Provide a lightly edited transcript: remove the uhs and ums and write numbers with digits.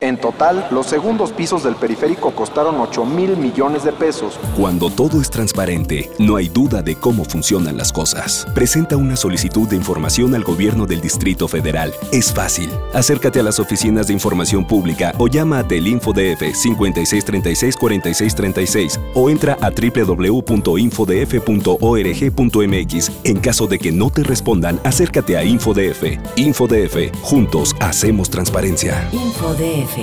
En total, los segundos pisos del periférico costaron 8,000 millones de pesos. Cuando todo es transparente, no hay duda de cómo funcionan las cosas. Presenta una solicitud de información al Gobierno del Distrito Federal. Es fácil. Acércate a las oficinas de información pública o llama a Telinfodf 5636-4636 o entra a www.infodf.org.mx. En caso de que no te respondan, acércate a Infodf. Infodf. Juntos hacemos transparencia. Infodf.